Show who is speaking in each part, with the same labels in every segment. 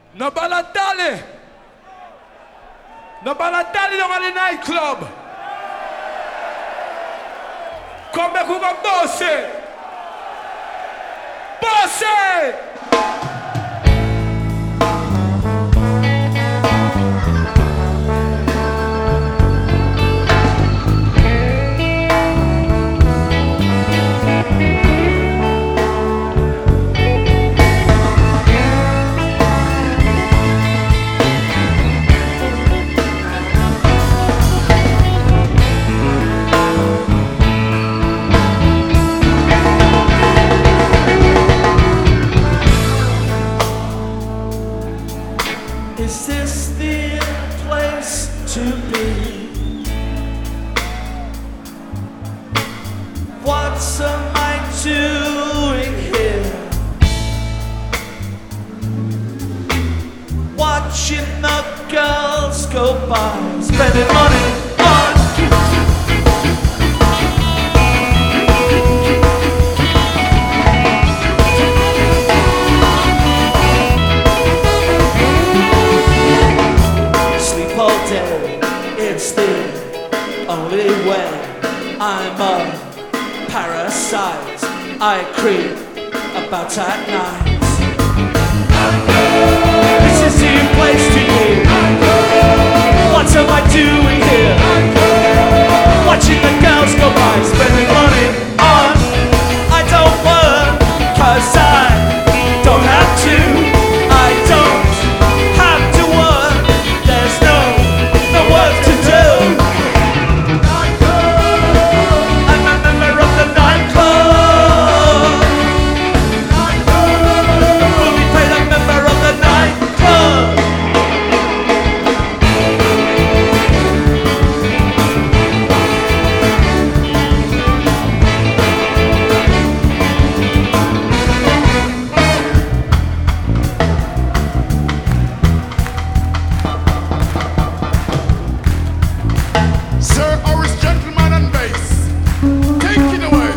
Speaker 1: No Balatali. No Balatali down at the nightclub. Come back, we go boss it. Boss it.
Speaker 2: Is this the place to be? What am I doing here? Watching the girls go by, spending money on all day. It's the only way. I'm a parasite. I creep about at night. This is the place to be. What am I doing here? Watching the girls go by, spending money on. I don't work, 'cause I don't have to. I don't have to work. There's no work to do. I'm a member of the nightclub. Will be paid a member of the nightclub.
Speaker 3: Sir Horace Gentleman and Bass, take it away.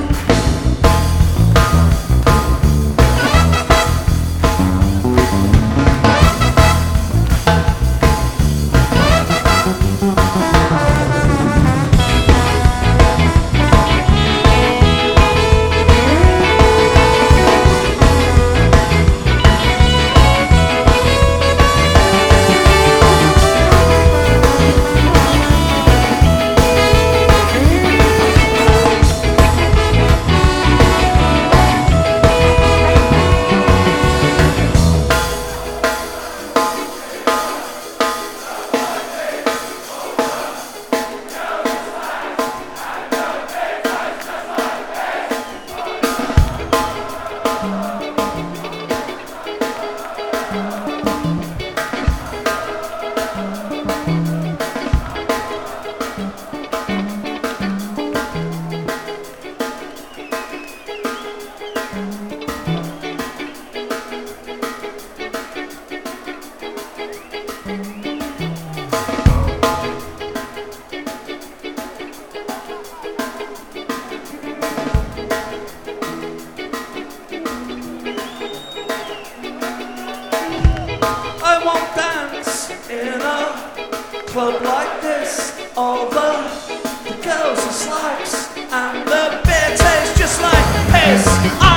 Speaker 3: I won't dance in a club like this. All the girls are slugs and the beer tastes just like piss.